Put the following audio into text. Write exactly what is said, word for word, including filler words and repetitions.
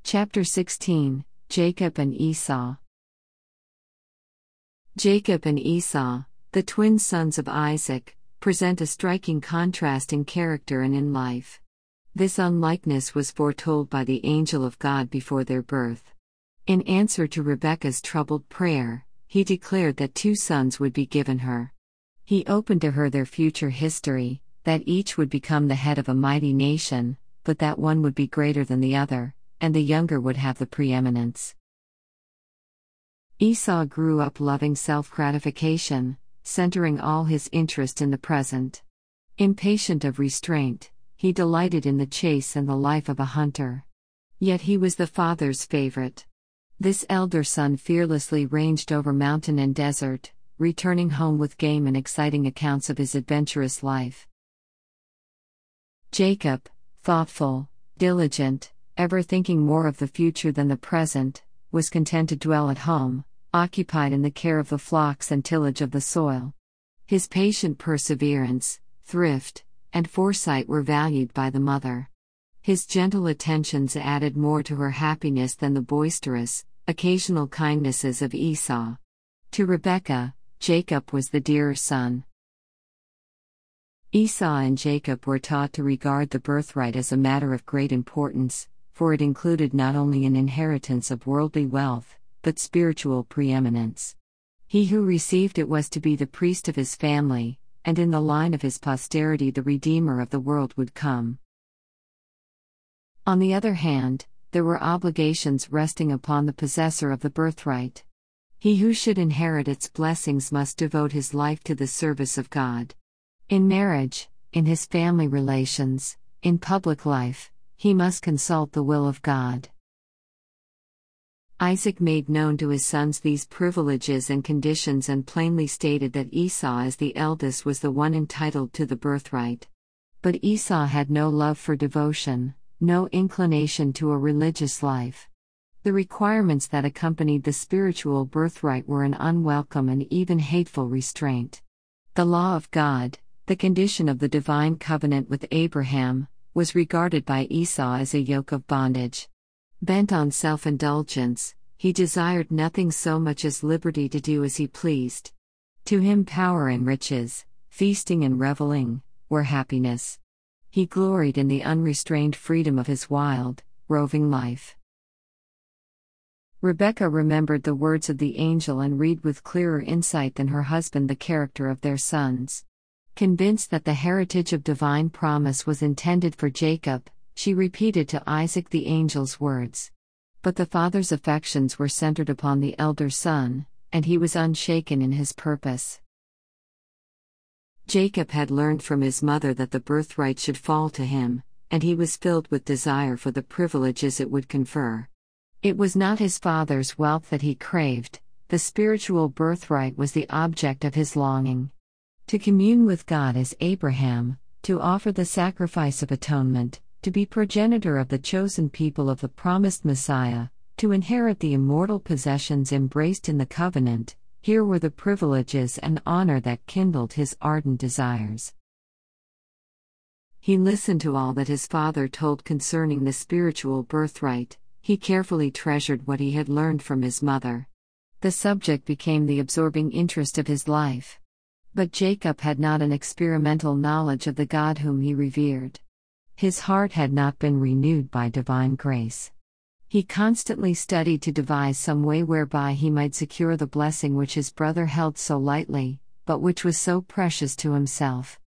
Chapter sixteen, Jacob and Esau. Jacob and Esau, the twin sons of Isaac, present a striking contrast in character and in life. This unlikeness was foretold by the angel of God before their birth. In answer to Rebekah's troubled prayer, he declared that two sons would be given her. He opened to her their future history, that each would become the head of a mighty nation, but that one would be greater than the other, and the younger would have the preeminence. Esau grew up loving self-gratification, centering all his interest in the present. Impatient of restraint, he delighted in the chase and the life of a hunter. Yet he was the father's favorite. This elder son fearlessly ranged over mountain and desert, returning home with game and exciting accounts of his adventurous life. Jacob, thoughtful, diligent, ever thinking more of the future than the present, was content to dwell at home, occupied in the care of the flocks and tillage of the soil. His patient perseverance, thrift, and foresight were valued by the mother. His gentle attentions added more to her happiness than the boisterous, occasional kindnesses of Esau. To Rebekah, Jacob was the dearer son. Esau and Jacob were taught to regard the birthright as a matter of great importance, for it included not only an inheritance of worldly wealth, but spiritual preeminence. He who received it was to be the priest of his family, and in the line of his posterity the Redeemer of the world would come. On the other hand, there were obligations resting upon the possessor of the birthright. He who should inherit its blessings must devote his life to the service of God. In marriage, in his family relations, in public life, he must consult the will of God. Isaac made known to his sons these privileges and conditions and plainly stated that Esau as the eldest was the one entitled to the birthright. But Esau had no love for devotion, no inclination to a religious life. The requirements that accompanied the spiritual birthright were an unwelcome and even hateful restraint. The law of God, the condition of the divine covenant with Abraham, was regarded by Esau as a yoke of bondage. Bent on self-indulgence, he desired nothing so much as liberty to do as he pleased. To him power and riches, feasting and reveling, were happiness. He gloried in the unrestrained freedom of his wild, roving life. Rebekah remembered the words of the angel and read with clearer insight than her husband the character of their sons. Convinced that the heritage of divine promise was intended for Jacob, she repeated to Isaac the angel's words. But the father's affections were centered upon the elder son, and he was unshaken in his purpose. Jacob had learned from his mother that the birthright should fall to him, and he was filled with desire for the privileges it would confer. It was not his father's wealth that he craved, the spiritual birthright was the object of his longing. To commune with God as Abraham, to offer the sacrifice of atonement, to be progenitor of the chosen people of the promised Messiah, to inherit the immortal possessions embraced in the covenant, here were the privileges and honor that kindled his ardent desires. He listened to all that his father told concerning the spiritual birthright, he carefully treasured what he had learned from his mother. The subject became the absorbing interest of his life. But Jacob had not an experimental knowledge of the God whom he revered. His heart had not been renewed by divine grace. He constantly studied to devise some way whereby he might secure the blessing which his brother held so lightly, but which was so precious to himself.